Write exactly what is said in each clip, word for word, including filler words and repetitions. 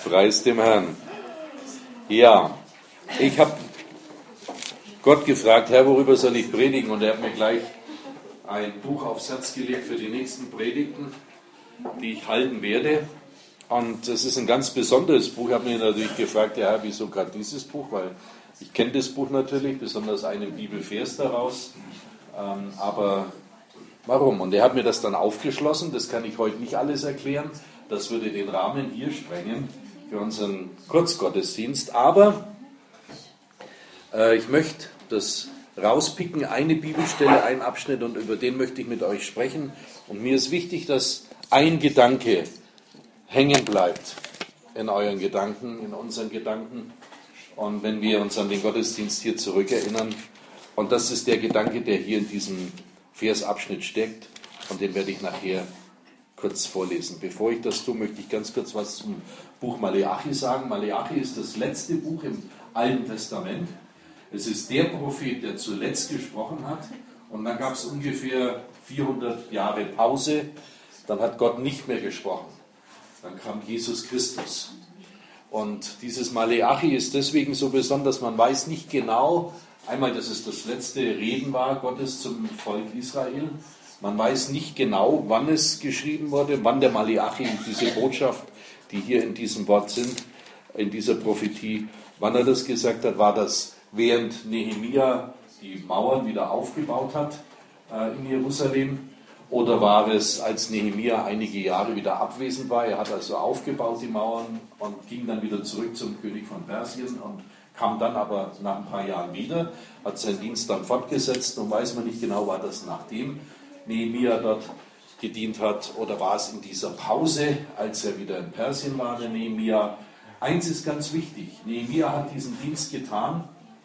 Preis dem Herrn. Ja, ich habe Gott gefragt, Herr, worüber soll ich predigen? Und er hat mir gleich ein Buch aufs Herz gelegt für die nächsten Predigten, die ich halten werde. Und es ist ein ganz besonderes Buch. Ich habe mich natürlich gefragt, ja, wieso gerade dieses Buch? Weil ich kenne das Buch natürlich, besonders einen Bibelvers daraus. Ähm, aber warum? Und er hat mir das dann aufgeschlossen. Das kann ich heute nicht alles erklären. Das würde den Rahmen hier sprengen für unseren Kurzgottesdienst. Aber äh, ich möchte das rauspicken, eine Bibelstelle, einen Abschnitt, und über den möchte ich mit euch sprechen. Und mir ist wichtig, dass ein Gedanke hängen bleibt in euren Gedanken, in unseren Gedanken. Und wenn wir uns an den Gottesdienst hier zurückerinnern, und das ist der Gedanke, der hier in diesem Versabschnitt steckt, und den werde ich nachher kurz vorlesen. Bevor ich das tue, möchte ich ganz kurz was zum Buch Maleachi sagen. Maleachi ist das letzte Buch im Alten Testament. Es ist der Prophet, der zuletzt gesprochen hat. Und dann gab es ungefähr vierhundert Jahre Pause. Dann hat Gott nicht mehr gesprochen. Dann kam Jesus Christus. Und dieses Maleachi ist deswegen so besonders, man weiß nicht genau, einmal, dass es das letzte Reden war Gottes zum Volk Israel. Man weiß nicht genau, wann es geschrieben wurde, wann der Maleachi, diese Botschaft, die hier in diesem Wort sind, in dieser Prophetie, wann er das gesagt hat. War das während Nehemia die Mauern wieder aufgebaut hat äh, in Jerusalem? Oder war es, als Nehemia einige Jahre wieder abwesend war? Er hat also aufgebaut, die Mauern, und ging dann wieder zurück zum König von Persien und kam dann aber nach ein paar Jahren wieder, hat seinen Dienst dann fortgesetzt. Und weiß man nicht genau, war das nachdem Nehemia dort gedient hat, oder war es in dieser Pause, als er wieder in Persien war, der Nehemia. Eins ist ganz wichtig, Nehemia hat diesen Dienst getan,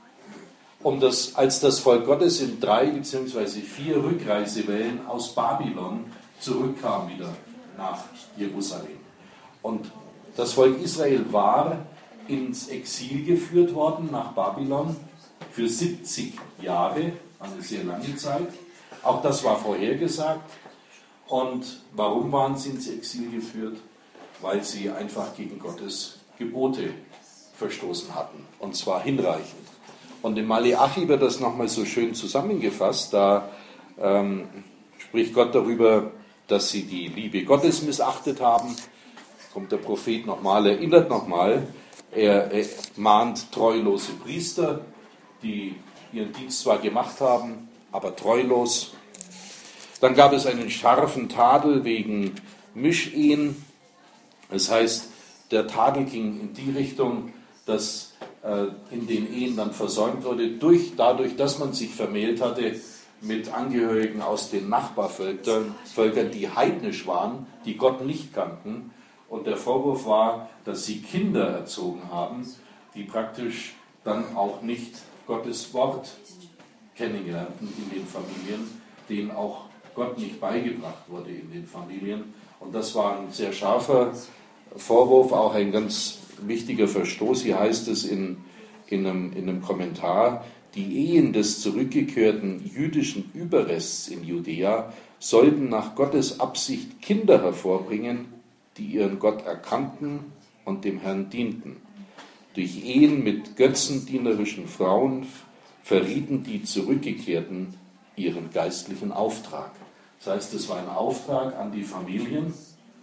um das, als das Volk Gottes in drei bzw. vier Rückreisewellen aus Babylon zurückkam wieder nach Jerusalem. Und das Volk Israel war ins Exil geführt worden nach Babylon für siebzig Jahre, eine sehr lange Zeit. Auch das war vorhergesagt. Und warum waren sie ins Exil geführt? Weil sie einfach gegen Gottes Gebote verstoßen hatten, und zwar hinreichend. Und im Maleachi wird das nochmal so schön zusammengefasst. Da ähm, spricht Gott darüber, dass sie die Liebe Gottes missachtet haben. Kommt der Prophet nochmal, erinnert nochmal. Er, er mahnt treulose Priester, die ihren Dienst zwar gemacht haben, aber treulos. Dann gab es einen scharfen Tadel wegen Mischehen. Das heißt, der Tadel ging in die Richtung, dass in den Ehen dann versäumt wurde, durch, dadurch, dass man sich vermählt hatte mit Angehörigen aus den Nachbarvölkern, Völkern, die heidnisch waren, die Gott nicht kannten. Und der Vorwurf war, dass sie Kinder erzogen haben, die praktisch dann auch nicht Gottes Wort kennenlernten in den Familien, denen auch Gott nicht beigebracht wurde in den Familien. Und das war ein sehr scharfer Vorwurf, auch ein ganz wichtiger Verstoß. Hier heißt es in, in, einem, in einem Kommentar, die Ehen des zurückgekehrten jüdischen Überrests in Judäa sollten nach Gottes Absicht Kinder hervorbringen, die ihren Gott erkannten und dem Herrn dienten. Durch Ehen mit götzendienerischen Frauen verrieten die Zurückgekehrten ihren geistlichen Auftrag. Das heißt, es war ein Auftrag an die Familien,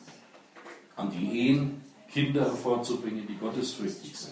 an die Ehen, Kinder hervorzubringen, die gottesfürchtig sind.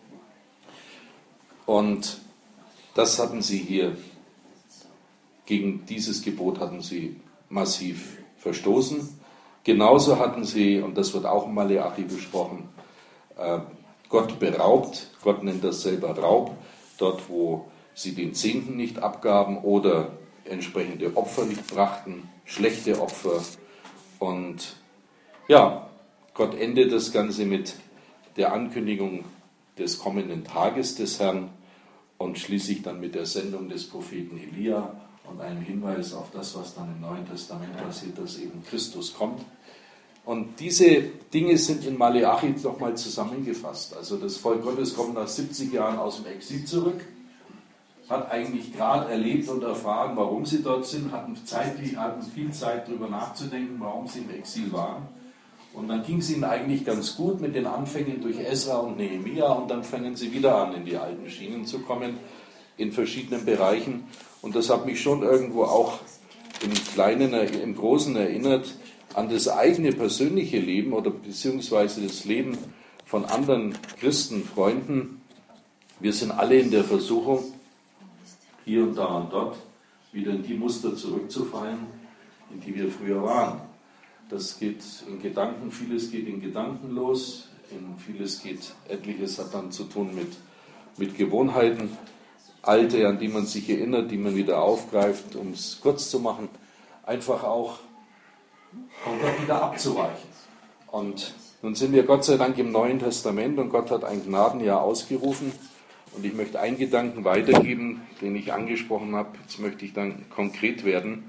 Und das hatten sie hier, gegen dieses Gebot hatten sie massiv verstoßen. Genauso hatten sie, und das wird auch im Maleachi besprochen, Gott beraubt. Gott nennt das selber Raub, dort wo sie den Zehnten nicht abgaben oder entsprechende Opfer nicht brachten, schlechte Opfer. Und ja, Gott endet das Ganze mit der Ankündigung des kommenden Tages des Herrn und schließlich dann mit der Sendung des Propheten Elia und einem Hinweis auf das, was dann im Neuen Testament passiert, dass eben Christus kommt. Und diese Dinge sind in Maleachi nochmal zusammengefasst. Also das Volk Gottes kommt nach siebzig Jahren aus dem Exil zurück, hat eigentlich gerade erlebt und erfahren, warum sie dort sind, hatten, zeitlich, hatten viel Zeit darüber nachzudenken, warum sie im Exil waren. Und dann ging es ihnen eigentlich ganz gut mit den Anfängen durch Esra und Nehemia und dann fangen sie wieder an, in die alten Schienen zu kommen, in verschiedenen Bereichen. Und das hat mich schon irgendwo auch im Kleinen, im Großen erinnert an das eigene persönliche Leben oder beziehungsweise das Leben von anderen Christen, Freunden. Wir sind alle in der Versuchung, hier und da und dort wieder in die Muster zurückzufallen, in die wir früher waren. Das geht in Gedanken, vieles geht in Gedanken los, in vieles geht, etliches hat dann zu tun mit, mit Gewohnheiten, alte, an die man sich erinnert, die man wieder aufgreift, um es kurz zu machen, einfach auch von Gott wieder abzuweichen. Und nun sind wir Gott sei Dank im Neuen Testament und Gott hat ein Gnadenjahr ausgerufen und ich möchte einen Gedanken weitergeben, den ich angesprochen habe, jetzt möchte ich dann konkret werden,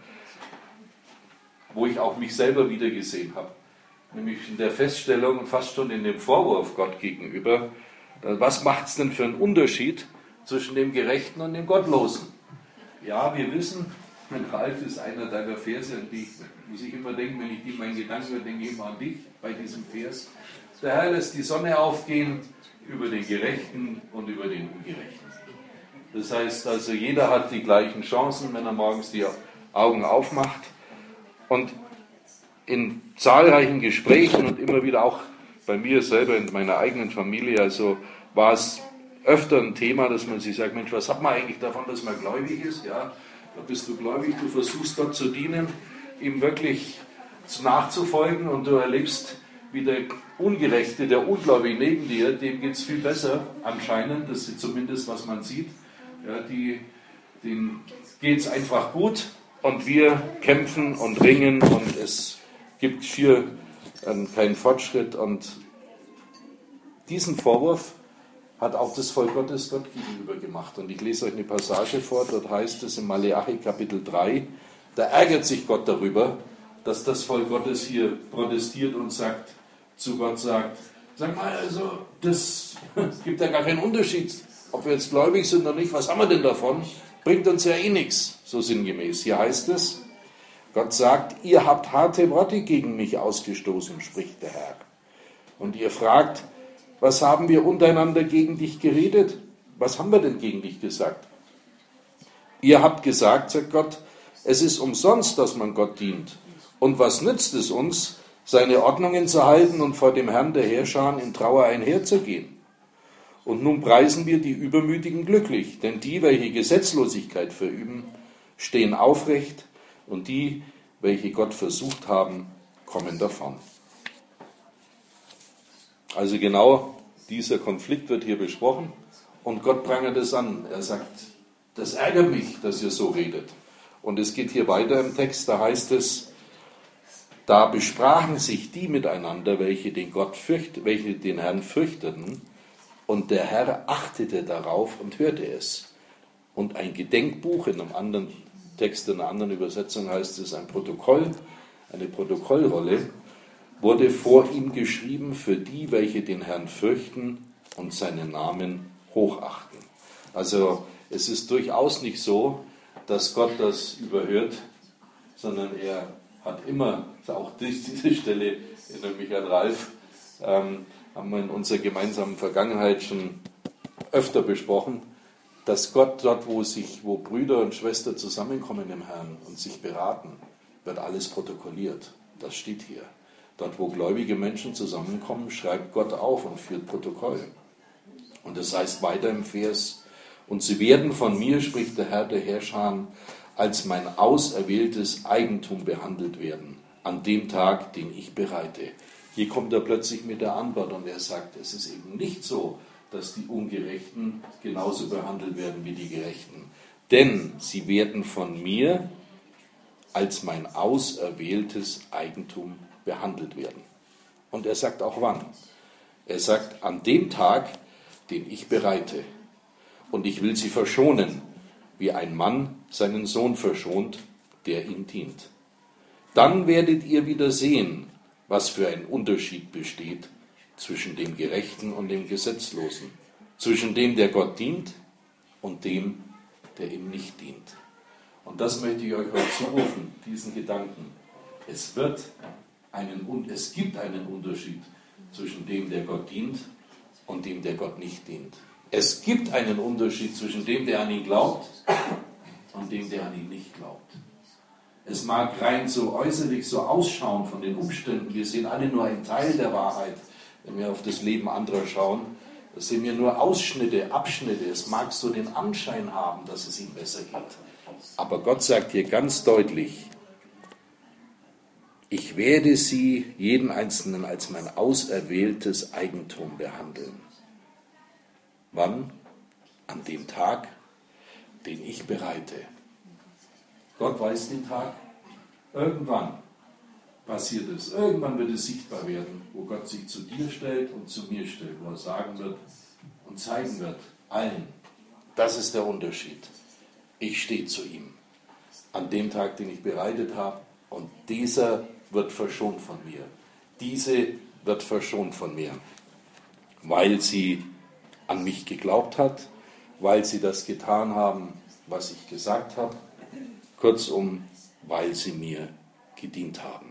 wo ich auch mich selber wieder gesehen habe. Nämlich in der Feststellung und fast schon in dem Vorwurf Gott gegenüber, was macht es denn für einen Unterschied zwischen dem Gerechten und dem Gottlosen? Ja, wir wissen, mein Ralf ist einer deiner Verse, an die muss ich immer denken, wenn ich die meinen Gedanken höre, denke ich immer an dich bei diesem Vers. Der Herr lässt die Sonne aufgehen über den Gerechten und über den Ungerechten. Das heißt also, jeder hat die gleichen Chancen, wenn er morgens die Augen aufmacht. Und in zahlreichen Gesprächen und immer wieder auch bei mir selber in meiner eigenen Familie, also war es öfter ein Thema, dass man sich sagt, Mensch, was hat man eigentlich davon, dass man gläubig ist? Ja, da bist du gläubig, du versuchst Gott zu dienen, ihm wirklich nachzufolgen und du erlebst, wie der Ungerechte, der Ungläubige neben dir, dem geht es viel besser anscheinend, das ist zumindest, was man sieht. Ja, die, denen geht es einfach gut. Und wir kämpfen und ringen und es gibt schier äh, keinen Fortschritt. Und diesen Vorwurf hat auch das Volk Gottes Gott gegenüber gemacht. Und ich lese euch eine Passage vor, dort heißt es in Maleachi Kapitel drei, da ärgert sich Gott darüber, dass das Volk Gottes hier protestiert und sagt, zu Gott sagt, sag mal, also das gibt ja gar keinen Unterschied, ob wir jetzt gläubig sind oder nicht, was haben wir denn davon? Bringt uns ja eh nichts, so sinngemäß. Hier heißt es, Gott sagt, ihr habt harte Worte gegen mich ausgestoßen, spricht der Herr. Und ihr fragt, was haben wir untereinander gegen dich geredet? Was haben wir denn gegen dich gesagt? Ihr habt gesagt, sagt Gott, es ist umsonst, dass man Gott dient. Und was nützt es uns, seine Ordnungen zu halten und vor dem Herrn der Heerscharen in Trauer einherzugehen? Und nun preisen wir die Übermütigen glücklich, denn die, welche Gesetzlosigkeit verüben, stehen aufrecht und die, welche Gott versucht haben, kommen davon. Also genau dieser Konflikt wird hier besprochen und Gott prangert es an. Er sagt, das ärgert mich, dass ihr so redet. Und es geht hier weiter im Text, da heißt es, da besprachen sich die miteinander, welche den Gott fürcht, welche den Herrn fürchteten, und der Herr achtete darauf und hörte es. Und ein Gedenkbuch, in einem anderen Text, in einer anderen Übersetzung heißt es ein Protokoll, eine Protokollrolle, wurde vor ihm geschrieben für die, welche den Herrn fürchten und seinen Namen hochachten. Also es ist durchaus nicht so, dass Gott das überhört, sondern er hat immer, auch diese Stelle erinnert mich an Ralf, ähm, haben wir in unserer gemeinsamen Vergangenheit schon öfter besprochen, dass Gott dort, wo sich, wo Brüder und Schwestern zusammenkommen im Herrn und sich beraten, wird alles protokolliert. Das steht hier. Dort, wo gläubige Menschen zusammenkommen, schreibt Gott auf und führt Protokoll. Und das heißt weiter im Vers, und sie werden von mir, spricht der Herr der Heerscharen, als mein auserwähltes Eigentum behandelt werden, an dem Tag, den ich bereite. Hier kommt er plötzlich mit der Antwort und er sagt, es ist eben nicht so, dass die Ungerechten genauso behandelt werden wie die Gerechten. Denn sie werden von mir als mein auserwähltes Eigentum behandelt werden. Und er sagt auch wann. Er sagt, an dem Tag, den ich bereite. Und ich will sie verschonen, wie ein Mann seinen Sohn verschont, der ihm dient. Dann werdet ihr wieder sehen, was für ein Unterschied besteht zwischen dem Gerechten und dem Gesetzlosen, zwischen dem, der Gott dient, und dem, der ihm nicht dient. Und das möchte ich euch heute zurufen, diesen Gedanken. Es wird einen, und es gibt einen Unterschied zwischen dem, der Gott dient, und dem, der Gott nicht dient. Es gibt einen Unterschied zwischen dem, der an ihn glaubt, und dem, der an ihn nicht glaubt. Es mag rein so äußerlich so ausschauen von den Umständen, wir sehen alle nur einen Teil der Wahrheit, wenn wir auf das Leben anderer schauen. Das sehen wir nur Ausschnitte, Abschnitte. Es mag so den Anschein haben, dass es ihm besser geht. Aber Gott sagt hier ganz deutlich, ich werde sie, jeden Einzelnen, als mein auserwähltes Eigentum behandeln. Wann? An dem Tag, den ich bereite. Gott weiß den Tag. Irgendwann passiert es. Irgendwann wird es sichtbar werden, wo Gott sich zu dir stellt und zu mir stellt, wo er sagen wird und zeigen wird, allen, das ist der Unterschied. Ich stehe zu ihm an dem Tag, den ich bereitet habe, und dieser wird verschont von mir. Diese wird verschont von mir, weil sie an mich geglaubt hat, weil sie das getan haben, was ich gesagt habe, kurzum, weil sie mir gedient haben.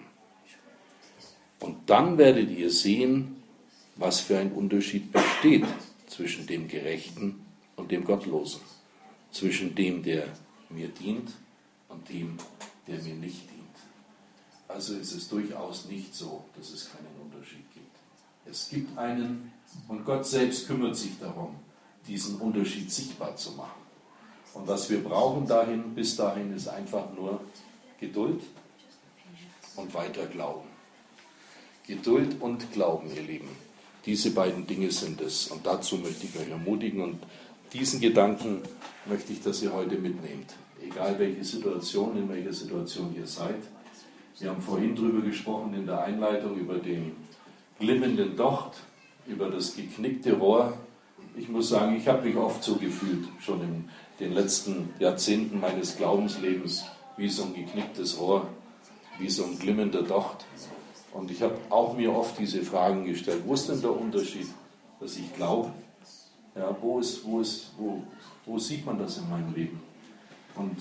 Und dann werdet ihr sehen, was für ein Unterschied besteht zwischen dem Gerechten und dem Gottlosen, zwischen dem, der mir dient, und dem, der mir nicht dient. Also ist es durchaus nicht so, dass es keinen Unterschied gibt. Es gibt einen, und Gott selbst kümmert sich darum, diesen Unterschied sichtbar zu machen. Und was wir brauchen dahin, bis dahin, ist einfach nur Geduld und weiter Glauben. Geduld und Glauben, ihr Lieben. Diese beiden Dinge sind es. Und dazu möchte ich euch ermutigen. Und diesen Gedanken möchte ich, dass ihr heute mitnehmt. Egal welche Situation, in welcher Situation ihr seid. Wir haben vorhin darüber gesprochen in der Einleitung, über den glimmenden Docht, über das geknickte Rohr. Ich muss sagen, ich habe mich oft so gefühlt, schon in den letzten Jahrzehnten meines Glaubenslebens, wie so ein geknicktes Rohr, wie so ein glimmender Docht. Und ich habe auch mir oft diese Fragen gestellt, wo ist denn der Unterschied, dass ich glaube? Ja, wo, ist, wo, ist, wo, wo sieht man das in meinem Leben? Und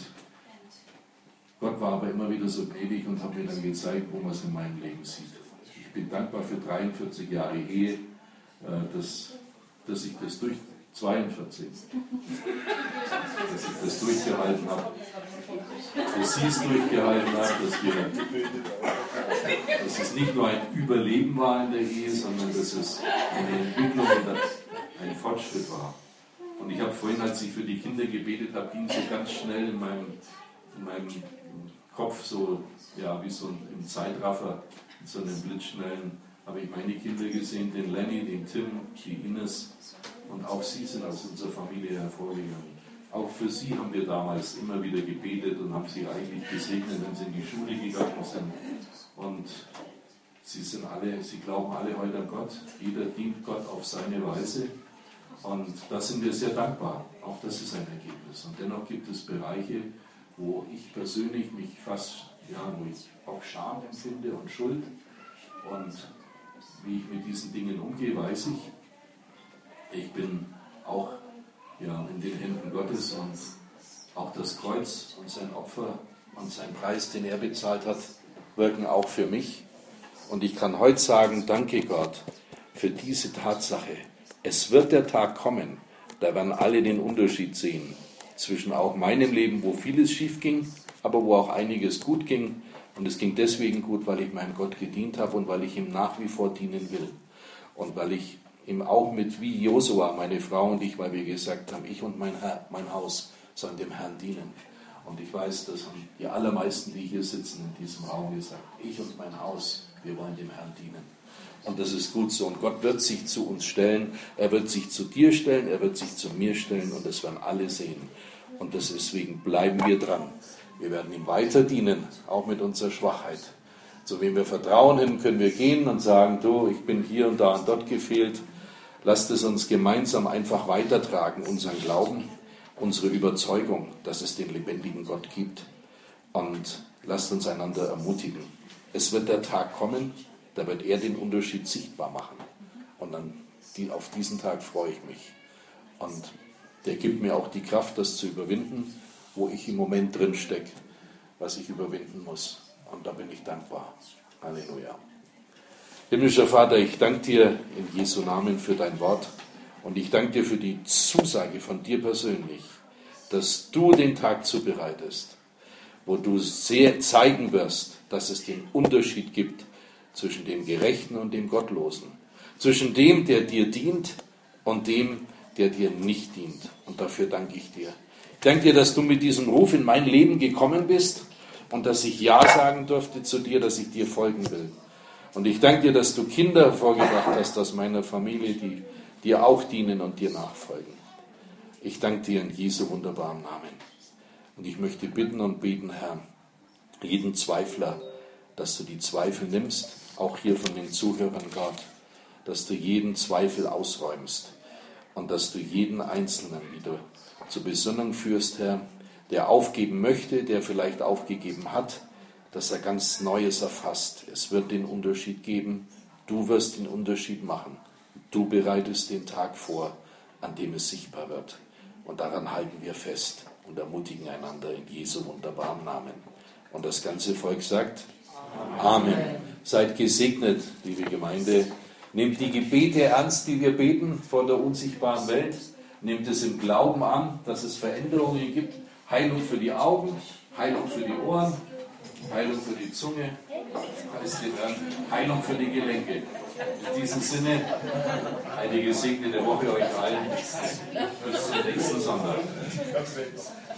Gott war aber immer wieder so gnädig und hat mir dann gezeigt, wo man es in meinem Leben sieht. Ich bin dankbar für dreiundvierzig Jahre Ehe, dass, dass ich das durch zweiundvierzig, dass ich das durchgehalten habe, dass sie es durchgehalten hat, dass, wir, dass es nicht nur ein Überleben war in der Ehe, sondern dass es eine Entwicklung und ein Fortschritt war. Und ich habe vorhin, als ich für die Kinder gebetet habe, ging so ganz schnell in meinem, in meinem Kopf so, ja, wie so im Zeitraffer, in so einem blitzschnellen, habe ich meine Kinder gesehen, den Lenny, den Tim, die Ines, und auch sie sind aus unserer Familie hervorgegangen. Auch für sie haben wir damals immer wieder gebetet und haben sie reichlich gesegnet, wenn sie in die Schule gegangen sind. Und sie sind alle, sie glauben alle heute an Gott. Jeder dient Gott auf seine Weise. Und da sind wir sehr dankbar. Auch das ist ein Ergebnis. Und dennoch gibt es Bereiche, wo ich persönlich mich fast, ja, wo ich auch Scham empfinde und Schuld. Und wie ich mit diesen Dingen umgehe, weiß ich. Ich bin auch, ja, in den Händen Gottes, und auch das Kreuz und sein Opfer und sein Preis, den er bezahlt hat, wirken auch für mich. Und ich kann heute sagen, danke Gott für diese Tatsache. Es wird der Tag kommen, da werden alle den Unterschied sehen zwischen auch meinem Leben, wo vieles schief ging, aber wo auch einiges gut ging. Und es ging deswegen gut, weil ich meinem Gott gedient habe und weil ich ihm nach wie vor dienen will. Und weil ich ihm auch mit, wie Josua, meine Frau und ich, weil wir gesagt haben, ich und mein Herr, mein Haus sollen dem Herrn dienen. Und ich weiß, das haben die allermeisten, die hier sitzen in diesem Raum, gesagt, ich und mein Haus, wir wollen dem Herrn dienen. Und das ist gut so. Und Gott wird sich zu uns stellen, er wird sich zu dir stellen, er wird sich zu mir stellen, und das werden alle sehen. Und deswegen bleiben wir dran. Wir werden ihm weiter dienen, auch mit unserer Schwachheit. Zu wem wir vertrauen hin, können wir gehen und sagen, du, ich bin hier und da und dort gefehlt. Lasst es uns gemeinsam einfach weitertragen, unseren Glauben, unsere Überzeugung, dass es den lebendigen Gott gibt. Und lasst uns einander ermutigen. Es wird der Tag kommen, da wird er den Unterschied sichtbar machen. Und dann, die, auf diesen Tag freue ich mich. Und der gibt mir auch die Kraft, das zu überwinden, wo ich im Moment drin stecke, was ich überwinden muss. Und da bin ich dankbar. Halleluja. Himmlischer Vater, ich danke dir in Jesu Namen für dein Wort und ich danke dir für die Zusage von dir persönlich, dass du den Tag zubereitest, wo du sehr zeigen wirst, dass es den Unterschied gibt zwischen dem Gerechten und dem Gottlosen, zwischen dem, der dir dient und dem, der dir nicht dient. Und dafür danke ich dir. Ich danke dir, dass du mit diesem Ruf in mein Leben gekommen bist und dass ich Ja sagen durfte zu dir, dass ich dir folgen will. Und ich danke dir, dass du Kinder hervorgebracht hast aus meiner Familie, die dir auch dienen und dir nachfolgen. Ich danke dir in Jesu wunderbaren Namen. Und ich möchte bitten und beten, Herr, jeden Zweifler, dass du die Zweifel nimmst, auch hier von den Zuhörern, Gott, dass du jeden Zweifel ausräumst und dass du jeden Einzelnen wieder zur Besinnung führst, Herr, der aufgeben möchte, der vielleicht aufgegeben hat, dass er ganz Neues erfasst. Es wird den Unterschied geben. Du wirst den Unterschied machen. Du bereitest den Tag vor, an dem es sichtbar wird. Und daran halten wir fest und ermutigen einander in Jesu wunderbaren Namen. Und das ganze Volk sagt Amen. Amen. Seid gesegnet, liebe Gemeinde. Nehmt die Gebete ernst, die wir beten vor der unsichtbaren Welt. Nehmt es im Glauben an, dass es Veränderungen gibt. Heilung für die Augen, Heilung für die Ohren, Heilung für die Zunge, Heilung für die Gelenke. In diesem Sinne, eine gesegnete Woche euch allen. Bis zum nächsten Sonntag.